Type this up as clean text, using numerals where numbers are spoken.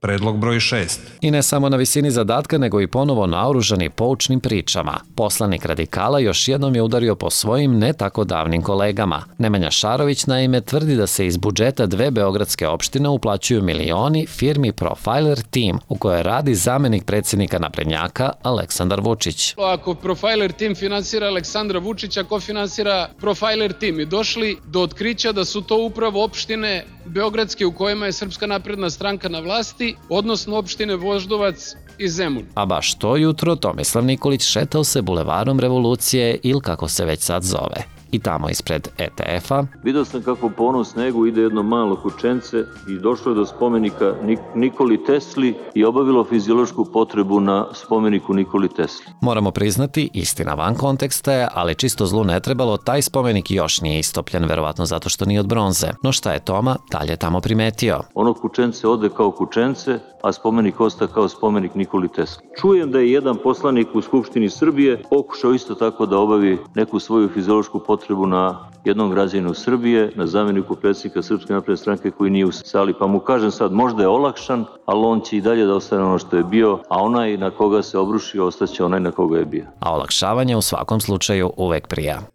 Predlog broj 6. I ne samo na visini zadatka, nego i ponovo naoružani poučnim pričama. Poslanik radikala još jednom je udario po svojim ne tako davnim kolegama. Nemanja Šarović naime tvrdi da se iz budžeta 2 beogradske opštine uplaćuju milioni firmi Profiler Team, u kojoj radi zamenik predsjednika naprednjaka Aleksandar Vučić. Ako Profiler Team finansira Aleksandra Vučića, ko finansira Profiler Team? I došli do otkrića da su to upravo opštine beogradske u kojima je Srpska napredna stranka na vlasti, odnosno opštine Voždovac i Zemun. A baš to jutro Tomislav Nikolić šetao se bulevarom Revolucije ili kako se već sad zove. I tamo ispred ETF-a vidio sam kako po onom snegu ide jedno malo kućence i došlo je do spomenika Nikoli Tesli i obavilo fiziološku potrebu na spomeniku Nikoli Tesli. Moramo priznati, istina van konteksta je, ali čisto zlu ne trebalo, taj spomenik još nije istopljen, verovatno zato što nije od bronze. No šta je Toma dalje tamo primetio? Ono kućence ode kao kućence, a spomenik osta kao spomenik Nikoli Tesli. Čujem da je jedan poslanik u Skupštini Srbije pokušao isto tako da obavi neku svoju fiziološku potrebu na jednom građaninu Srbije, na zamjeniku predsjednika Srpske napredne stranke koji nije u sali, pa mu kažem sad, možda je olakšan, ali on će i dalje da ostane ono što je bio, a onaj na koga se obrušio ostaće onaj na koga je bio. A olakšavanje u svakom slučaju uvek prija.